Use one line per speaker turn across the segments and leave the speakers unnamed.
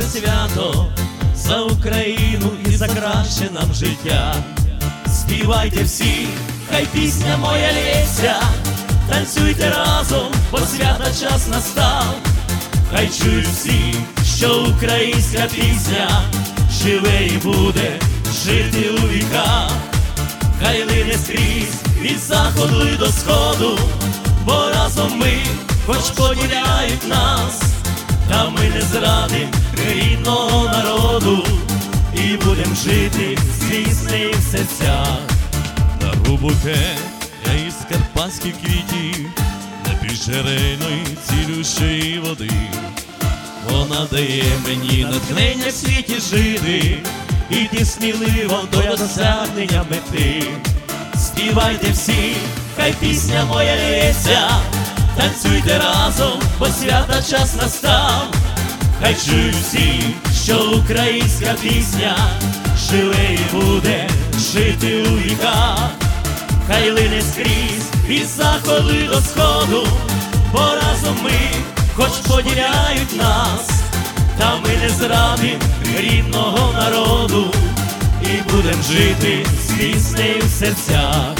свято, за Україну і за краще нам життя. Співайте всі, хай пісня моя лється, танцюйте разом, бо свята час настав. Хай чують всі, що українська пісня живе і буде жити у віках. Хай лине скрізь від заходу і до сходу, бо разом ми, хоч поділяють нас, та ми не зрадим рідного народу і будем жити з піснею в серцях.
Дару букет я із карпатських квітів, непіжереної цілющої води.
Вона дає мені натхнення в світі жити, іти сміливо до досягнення мети. Співайте всі, хай пісня моя лється, танцюйте разом, бо свята час настав. Хай чують всі, що українська пісня живе і буде жити у віках. Хай лине скрізь від заходу і до сходу, бо разом ми, хоч поділяють нас, та ми не зрадим рідного народу і будем жити з піснею в серцях.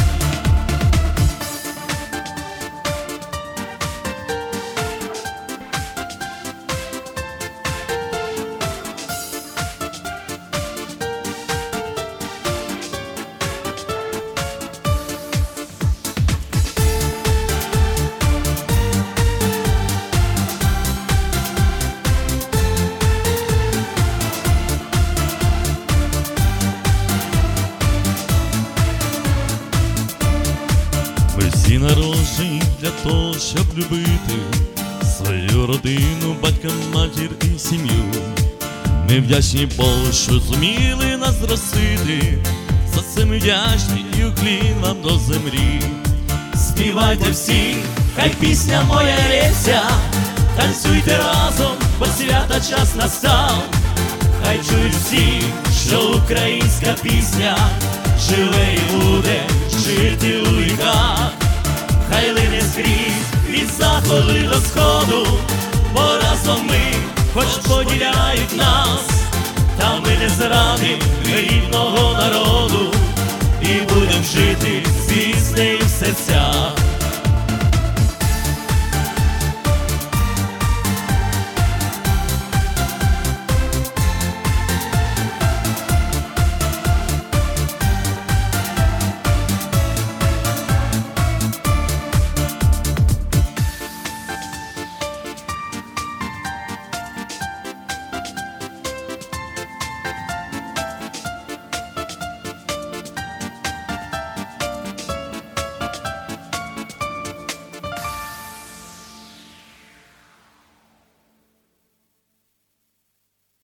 Ми всі народжені для того, щоб любити свою родину, батька, матір і сім'ю. Ми вдячні Богу, що зуміли нас зростити, за це ми вдячні і уклін вам до землі.
Співайте всі, хай пісня моя лється, танцюйте разом, бо свята час настав. Хай чують всі, що українська пісня живе і буде жити у віках. Хай лине скрізь від заходу і до сходу, бо разом ми, хоч поділяють нас, та ми не зрадим рідного народу і будем жити з піснею в серцях.